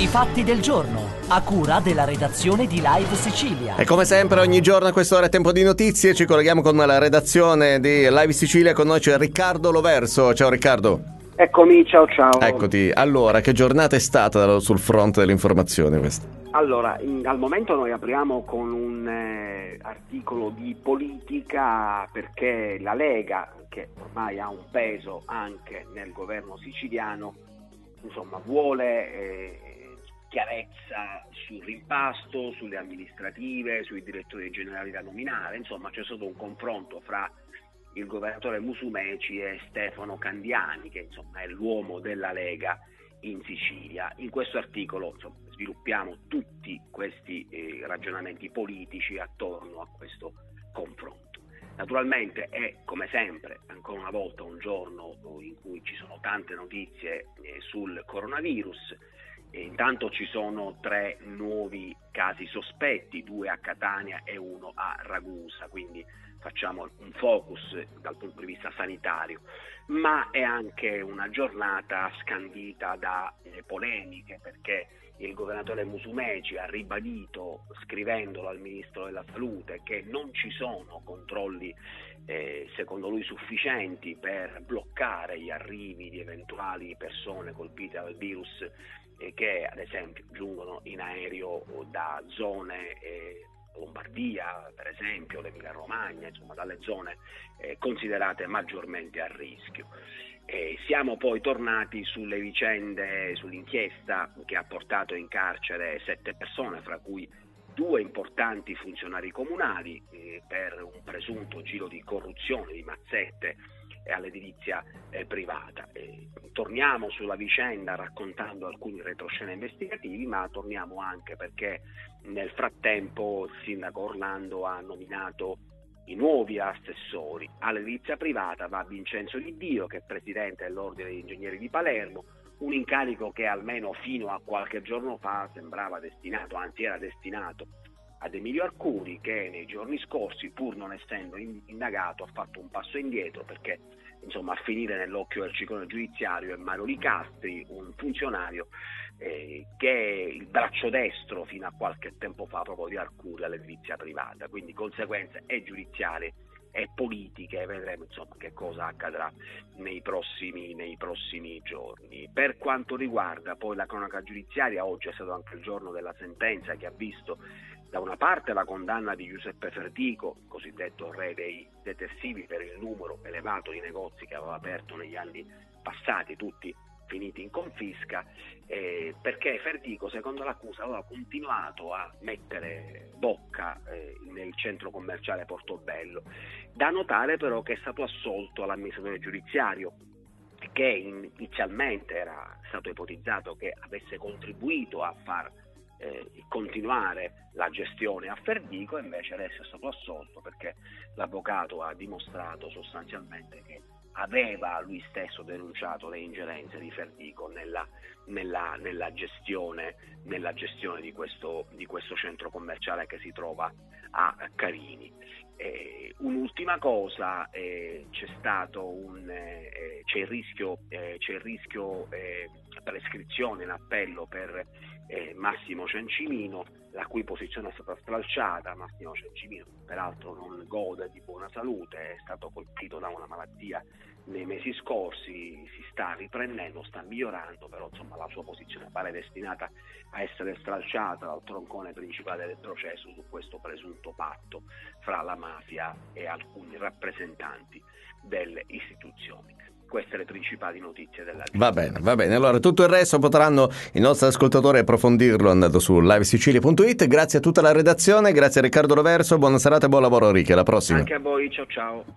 I fatti del giorno, a cura della redazione di Live Sicilia. E come sempre ogni giorno a quest'ora è tempo di notizie, ci colleghiamo con la redazione di Live Sicilia, con noi c'è Riccardo Loverso. Ciao Riccardo. Eccomi, ciao. Eccoti. Allora, che giornata è stata sul fronte dell'informazione questa? Allora, al momento noi apriamo con un articolo di politica, perché la Lega, che ormai ha un peso anche nel governo siciliano, insomma vuole chiarezza sul rimpasto, sulle amministrative, sui direttori generali da nominare. Insomma c'è stato un confronto fra il governatore Musumeci e Stefano Candiani, che insomma è l'uomo della Lega in Sicilia. In questo articolo sviluppiamo tutti questi ragionamenti politici attorno a questo confronto. Naturalmente è, come sempre, ancora una volta un giorno in cui ci sono tante notizie sul coronavirus. Intanto ci sono 3 nuovi casi sospetti, 2 a Catania e 1 a Ragusa, quindi facciamo un focus dal punto di vista sanitario, ma è anche una giornata scandita da polemiche, perché il governatore Musumeci ha ribadito, scrivendolo al ministro della Salute, che non ci sono controlli secondo lui sufficienti per bloccare gli arrivi di eventuali persone colpite dal virus che ad esempio giungono in aereo da zone Lombardia, per esempio, l'Emilia Romagna, insomma dalle zone considerate maggiormente a rischio. Siamo poi tornati sulle vicende, sull'inchiesta che ha portato in carcere 7 persone, fra cui 2 importanti funzionari comunali per un presunto giro di corruzione, di mazzette all'edilizia privata. Torniamo sulla vicenda raccontando alcuni retroscena investigativi, ma torniamo anche perché nel frattempo il sindaco Orlando ha nominato i nuovi assessori. All'edilizia privata va Vincenzo Di Dio, che è presidente dell'Ordine degli Ingegneri di Palermo, un incarico che almeno fino a qualche giorno fa sembrava destinato, anzi era destinato ad Emilio Arcuri, che nei giorni scorsi, pur non essendo indagato, ha fatto un passo indietro, perché insomma a finire nell'occhio del ciclone giudiziario è Mario Licastri, un funzionario che è il braccio destro fino a qualche tempo fa proprio di Arcuri all'edilizia privata, quindi conseguenze e giudiziarie e politiche. Vedremo insomma che cosa accadrà nei prossimi giorni. Per quanto riguarda poi la cronaca giudiziaria, oggi è stato anche il giorno della sentenza, che ha visto da una parte la condanna di Giuseppe Fertico, cosiddetto re dei detersivi, per il numero elevato di negozi che aveva aperto negli anni passati, tutti finiti in confisca, perché Fertico, secondo l'accusa, aveva continuato a mettere bocca nel centro commerciale Portobello. Da notare però che è stato assolto all'amministratore giudiziario, che inizialmente era stato ipotizzato che avesse contribuito a far continuare la gestione a Ferdico, e invece adesso è stato assolto perché l'avvocato ha dimostrato sostanzialmente che aveva lui stesso denunciato le ingerenze di Ferdico nella gestione di questo centro commerciale che si trova a Carini. Un'ultima cosa, c'è il rischio prescrizione in appello per Massimo Ciancimino, la cui posizione è stata stralciata. Massimo Ciancimino peraltro non gode di buona salute, è stato colpito da una malattia nei mesi scorsi, si sta riprendendo, sta migliorando, però insomma la sua posizione pare destinata a essere stralciata dal troncone principale del processo su questo presunto patto fra la mafia e alcuni rappresentanti delle istituzioni. Queste le principali notizie della giornata. Va bene. Allora tutto il resto potranno i nostri ascoltatori approfondirlo andando su livesicilia.it. Grazie a tutta la redazione, grazie a Riccardo Loverso, buona serata e buon lavoro Ricky, alla prossima. Anche a voi, ciao.